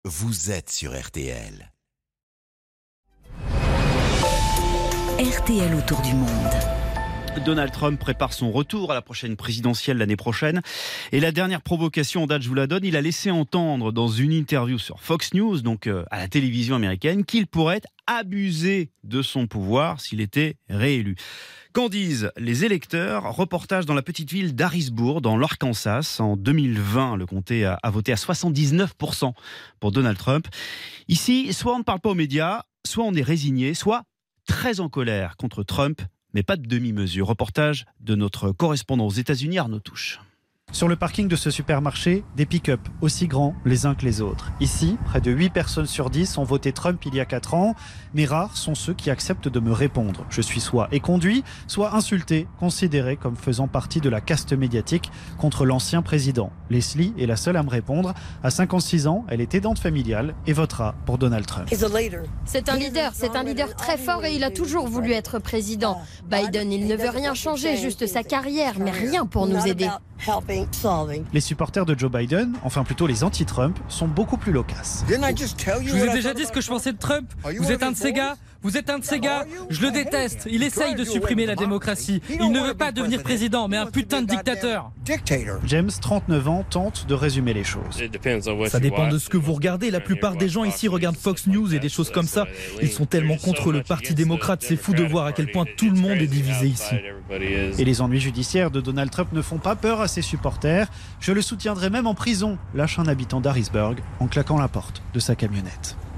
vous êtes sur RTL. RTL autour du monde. Donald Trump prépare son retour à la prochaine présidentielle l'année prochaine. Et la dernière provocation en date, je vous la donne, il a laissé entendre dans une interview sur Fox News, donc à la télévision américaine, qu'il pourrait abuser de son pouvoir s'il était réélu. Qu'en disent les électeurs? Reportage dans la petite ville d'Harrisburg, dans l'Arkansas. En 2020, le comté a voté à 79% pour Donald Trump. Ici, soit on ne parle pas aux médias, soit on est résigné, soit très en colère contre Trump, mais pas de demi-mesure. Reportage de notre correspondant aux États-Unis, Arnaud Touche. Sur le parking de ce supermarché, des pick-up aussi grands les uns que les autres. Ici, près de 8 personnes sur 10 ont voté Trump il y a 4 ans, mais rares sont ceux qui acceptent de me répondre. Je suis soit éconduit, soit insulté, considéré comme faisant partie de la caste médiatique contre l'ancien président. Leslie est la seule à me répondre. À 56 ans, elle est aidante familiale et votera pour Donald Trump. C'est un leader très fort et il a toujours voulu être président. Biden, il ne veut rien changer, juste sa carrière, mais rien pour nous aider. Les supporters de Joe Biden, enfin plutôt les anti-Trump, sont beaucoup plus loquaces. Je vous ai déjà dit ce que je pensais de Trump. Vous êtes un de ces gars. Je le déteste. Il essaye de supprimer la démocratie. Il ne veut pas devenir président, mais un putain de dictateur. James, 39 ans, tente de résumer les choses. Ça dépend de ce que vous regardez. La plupart des gens ici regardent Fox News et des choses comme ça. Ils sont tellement contre le Parti démocrate. C'est fou de voir à quel point tout le monde est divisé ici. Et les ennuis judiciaires de Donald Trump ne font pas peur à ses supporters. Je le soutiendrai même en prison, lâche un habitant d'Harrisburg en claquant la porte de sa camionnette.